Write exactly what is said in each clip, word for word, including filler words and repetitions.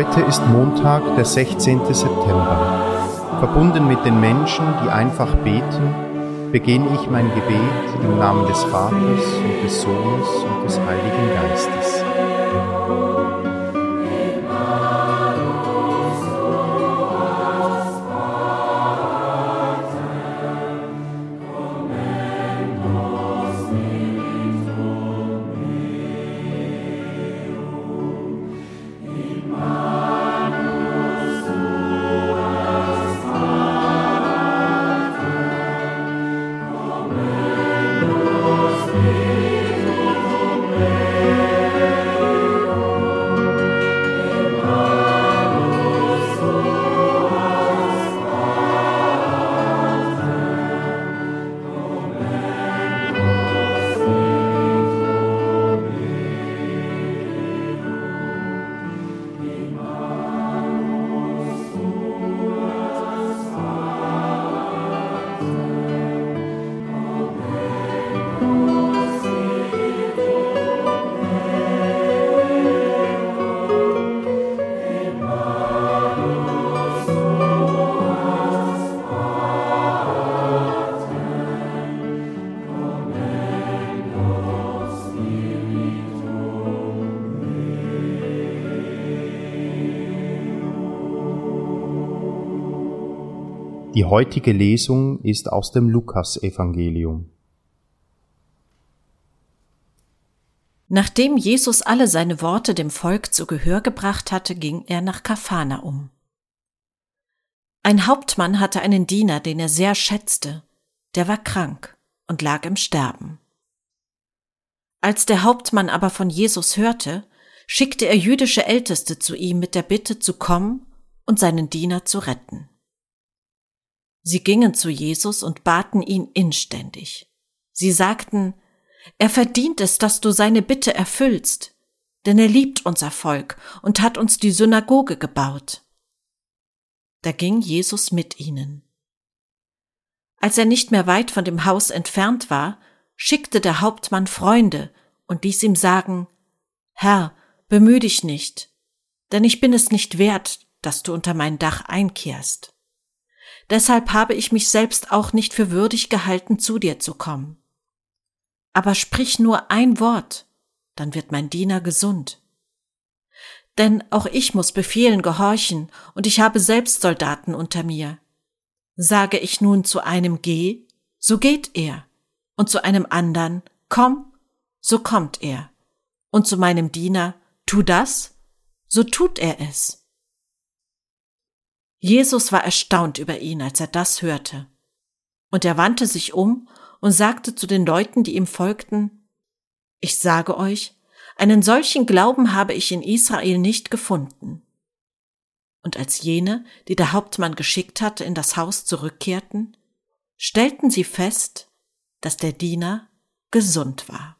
Heute ist Montag, der sechzehnte September. Verbunden mit den Menschen, die einfach beten, beginne ich mein Gebet im Namen des Vaters und des Sohnes und des Heiligen Geistes. Die heutige Lesung ist aus dem Lukasevangelium. Nachdem Jesus alle seine Worte dem Volk zu Gehör gebracht hatte, ging er nach Kapharnaum. Ein Hauptmann hatte einen Diener, den er sehr schätzte, der war krank und lag im Sterben. Als der Hauptmann aber von Jesus hörte, schickte er jüdische Älteste zu ihm mit der Bitte zu kommen und seinen Diener zu retten. Sie gingen zu Jesus und baten ihn inständig. Sie sagten, er verdient es, dass du seine Bitte erfüllst, denn er liebt unser Volk und hat uns die Synagoge gebaut. Da ging Jesus mit ihnen. Als er nicht mehr weit von dem Haus entfernt war, schickte der Hauptmann Freunde und ließ ihm sagen, Herr, bemühe dich nicht, denn ich bin es nicht wert, dass du unter mein Dach einkehrst. Deshalb habe ich mich selbst auch nicht für würdig gehalten, zu dir zu kommen. Aber sprich nur ein Wort, dann wird mein Diener gesund. Denn auch ich muss Befehlen gehorchen und ich habe selbst Soldaten unter mir. Sage ich nun zu einem Geh, so geht er, und zu einem anderen Komm, so kommt er, und zu meinem Diener Tu das, so tut er es. Jesus war erstaunt über ihn, als er das hörte. Und er wandte sich um und sagte zu den Leuten, die ihm folgten, Ich sage euch, einen solchen Glauben habe ich in Israel nicht gefunden. Und als jene, die der Hauptmann geschickt hatte, in das Haus zurückkehrten, stellten sie fest, dass der Diener gesund war.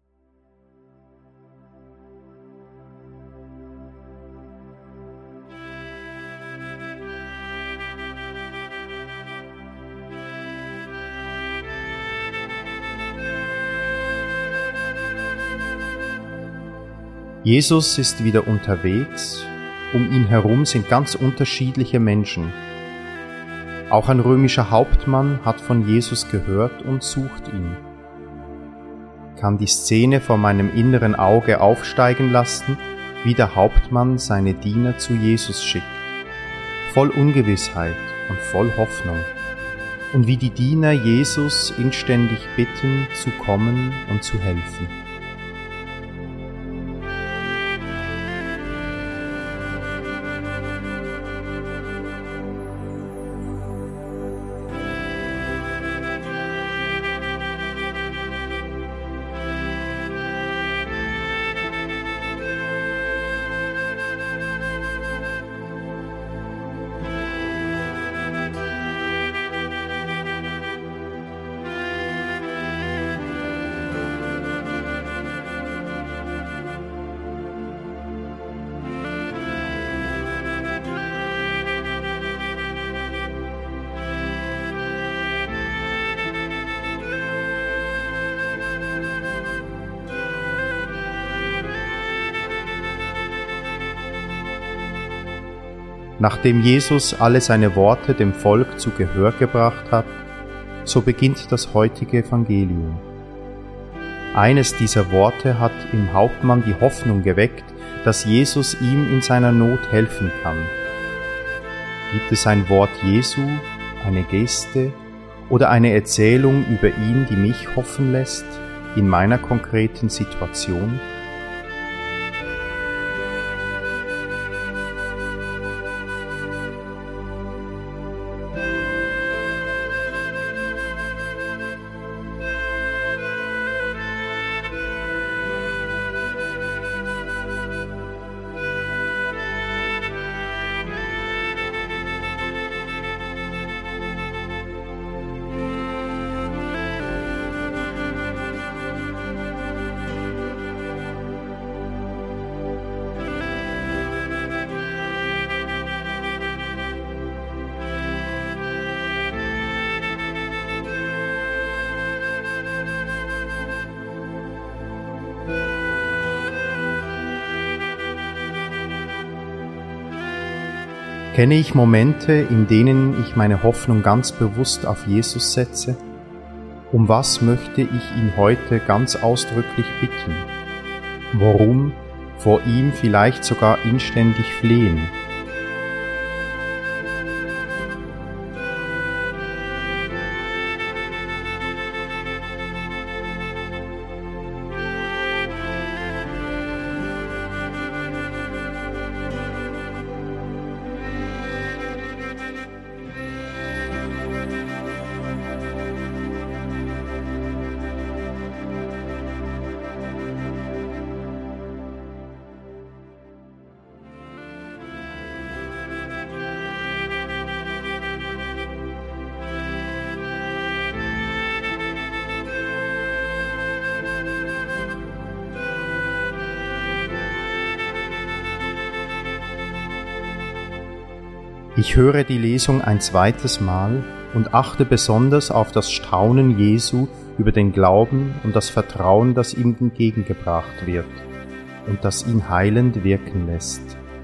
Jesus ist wieder unterwegs, um ihn herum sind ganz unterschiedliche Menschen. Auch ein römischer Hauptmann hat von Jesus gehört und sucht ihn. Ich kann die Szene vor meinem inneren Auge aufsteigen lassen, wie der Hauptmann seine Diener zu Jesus schickt, voll Ungewissheit und voll Hoffnung, und wie die Diener Jesus inständig bitten, zu kommen und zu helfen. Nachdem Jesus alle seine Worte dem Volk zu Gehör gebracht hat, so beginnt das heutige Evangelium. Eines dieser Worte hat im Hauptmann die Hoffnung geweckt, dass Jesus ihm in seiner Not helfen kann. Gibt es ein Wort Jesu, eine Geste oder eine Erzählung über ihn, die mich hoffen lässt in meiner konkreten Situation? Kenne ich Momente, in denen ich meine Hoffnung ganz bewusst auf Jesus setze? Um was möchte ich ihn heute ganz ausdrücklich bitten? Worum vor ihm vielleicht sogar inständig flehen? Ich höre die Lesung ein zweites Mal und achte besonders auf das Staunen Jesu über den Glauben und das Vertrauen, das ihm entgegengebracht wird und das ihn heilend wirken lässt.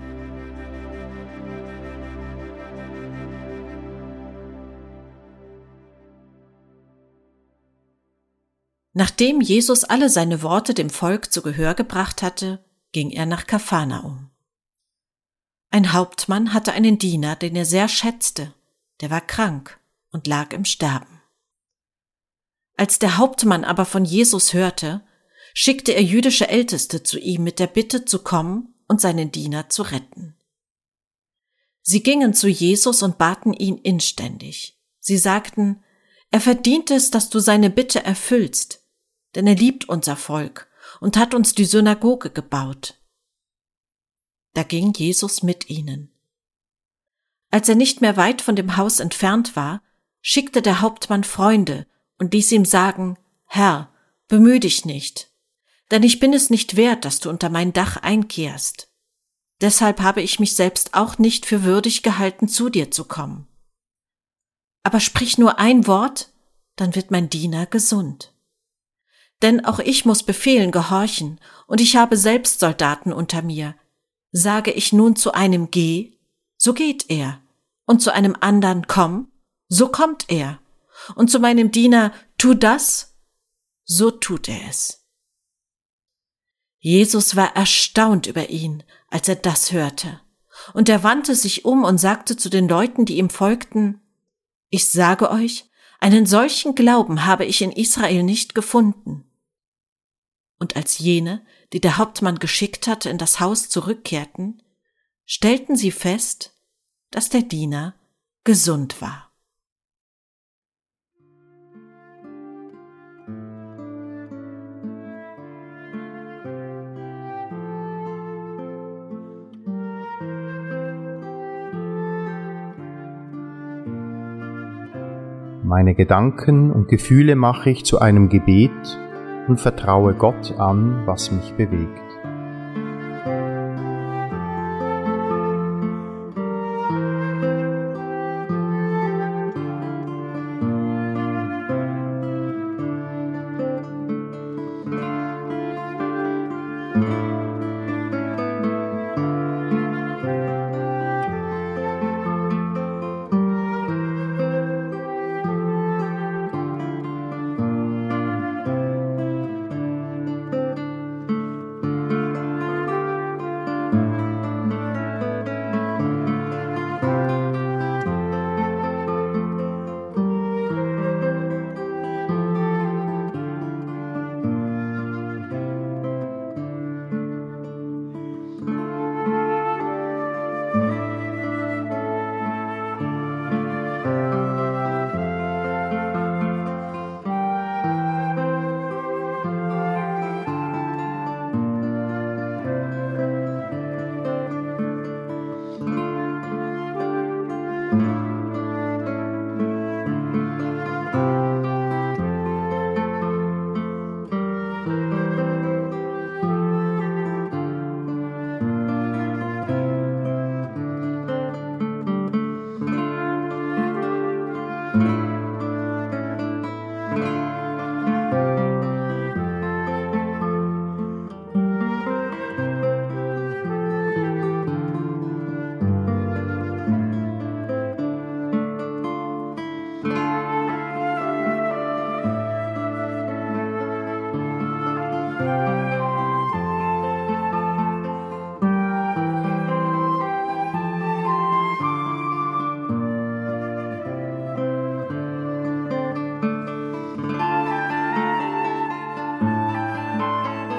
Nachdem Jesus alle seine Worte dem Volk zu Gehör gebracht hatte, ging er nach Kapharnaum. Ein Hauptmann hatte einen Diener, den er sehr schätzte, der war krank und lag im Sterben. Als der Hauptmann aber von Jesus hörte, schickte er jüdische Älteste zu ihm mit der Bitte zu kommen und seinen Diener zu retten. Sie gingen zu Jesus und baten ihn inständig. Sie sagten, er verdient es, dass du seine Bitte erfüllst, denn er liebt unser Volk und hat uns die Synagoge gebaut. Da ging Jesus mit ihnen. Als er nicht mehr weit von dem Haus entfernt war, schickte der Hauptmann Freunde und ließ ihm sagen, Herr, bemühe dich nicht, denn ich bin es nicht wert, dass du unter mein Dach einkehrst. Deshalb habe ich mich selbst auch nicht für würdig gehalten, zu dir zu kommen. Aber sprich nur ein Wort, dann wird mein Diener gesund. Denn auch ich muss Befehlen gehorchen, und ich habe selbst Soldaten unter mir. Sage ich nun zu einem Geh, so geht er, und zu einem anderen Komm, so kommt er, und zu meinem Diener Tu das, so tut er es. Jesus war erstaunt über ihn, als er das hörte, und er wandte sich um und sagte zu den Leuten, die ihm folgten, Ich sage euch, einen solchen Glauben habe ich in Israel nicht gefunden. Und als jene, die der Hauptmann geschickt hatte, in das Haus zurückkehrten, stellten sie fest, dass der Diener gesund war. Meine Gedanken und Gefühle mache ich zu einem Gebet und vertraue Gott an, was mich bewegt.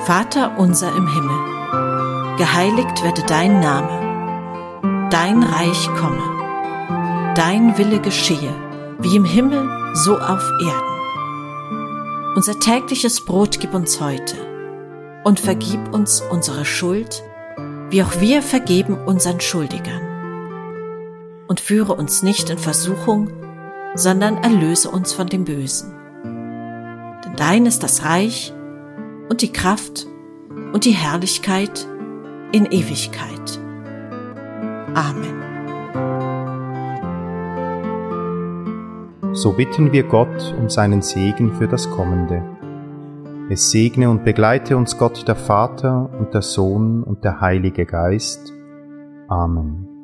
Vater unser im Himmel, geheiligt werde dein Name, dein Reich komme, dein Wille geschehe, wie im Himmel, so auf Erden. Unser tägliches Brot gib uns heute und vergib uns unsere Schuld, wie auch wir vergeben unseren Schuldigern. Und führe uns nicht in Versuchung, sondern erlöse uns von dem Bösen. Denn dein ist das Reich und die Kraft und die Herrlichkeit in Ewigkeit. Amen. So bitten wir Gott um seinen Segen für das Kommende. Es segne und begleite uns Gott der Vater und der Sohn und der Heilige Geist. Amen.